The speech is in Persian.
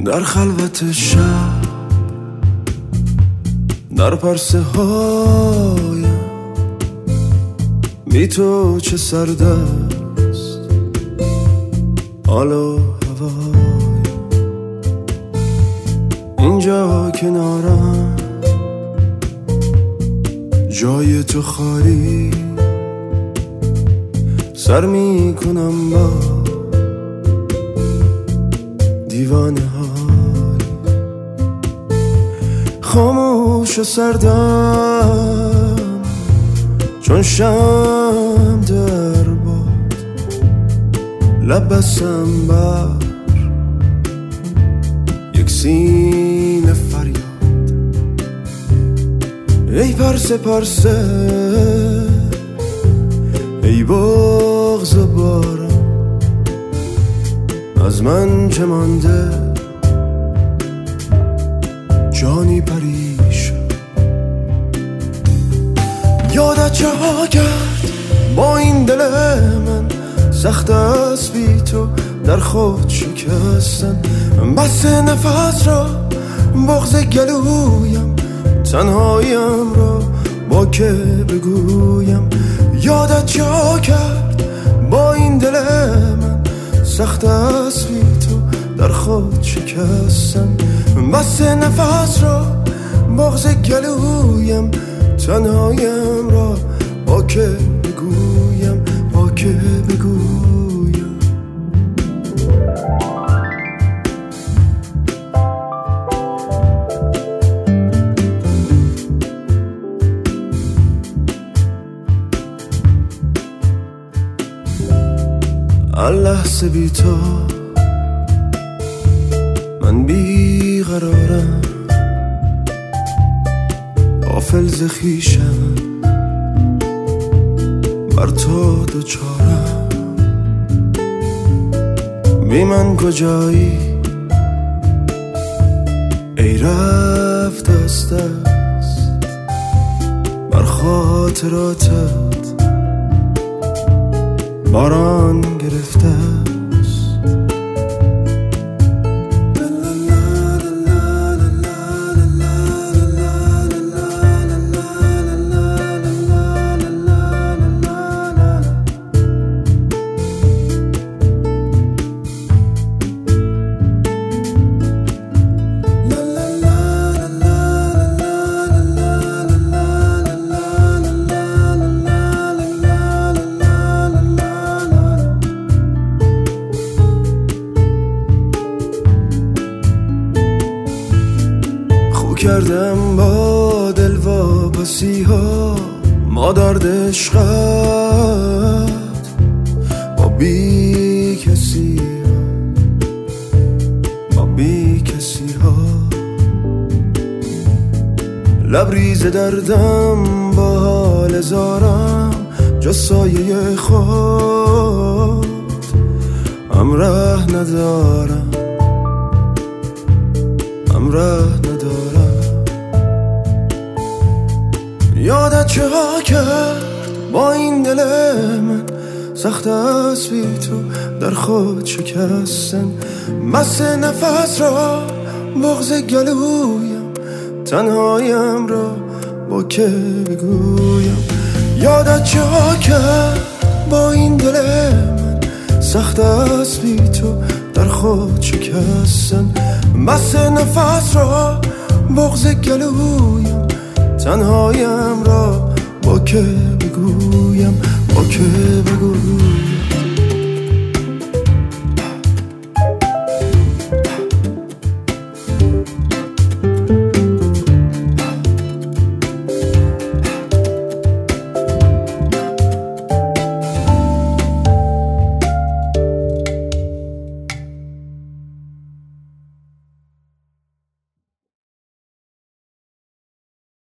در خلوت شب، در پرسه هایم بی تو چه سرد است حال و هوایم. اینجا کنارم جای تو خالی، سر می کنم با دیوانه های. خاموش و سردم چون شمع در باد، لب بستم بر یک سینه فریاد. ای پرسه پرسه، ای بغض و بارم، از من چه مانده جانی پریشان. یادت چه ها کرد با این دل من، سخت است بی تو در خود شکستن. بس نفس را بغض گلویم، تنهایم را با که بگویم. یادت چه ها کرد با این دل من، سخت است بی تو در خود شکستن. بس نفس را بغض گلویم، تنهایم را با که بگویم، با که بگویم. لحظه بی تو من بی قرارم، غافل ز خویشم، بر تو دوچارم. بی من کجایی ای رفت از دست، بر خاطراتت باران گرفته است. کردم با دل واپسی ها، مادر عشقت با بی کسی ها، با بی کسی ها. لبریز دردم با حال زارم، جز سایه خود همراه ندارم، همراه ندارم. یادت چه ها کرد با این دل من، سخت است بی تو در خود شکستن. بس نفس را بغض گلویم، تنهایم را با که بگویم. یادت چه ها کرد با این دل من، سخت است بی تو در خود شکستن. بس نفس را بغض گلویم، تنهایم را با که بگویم.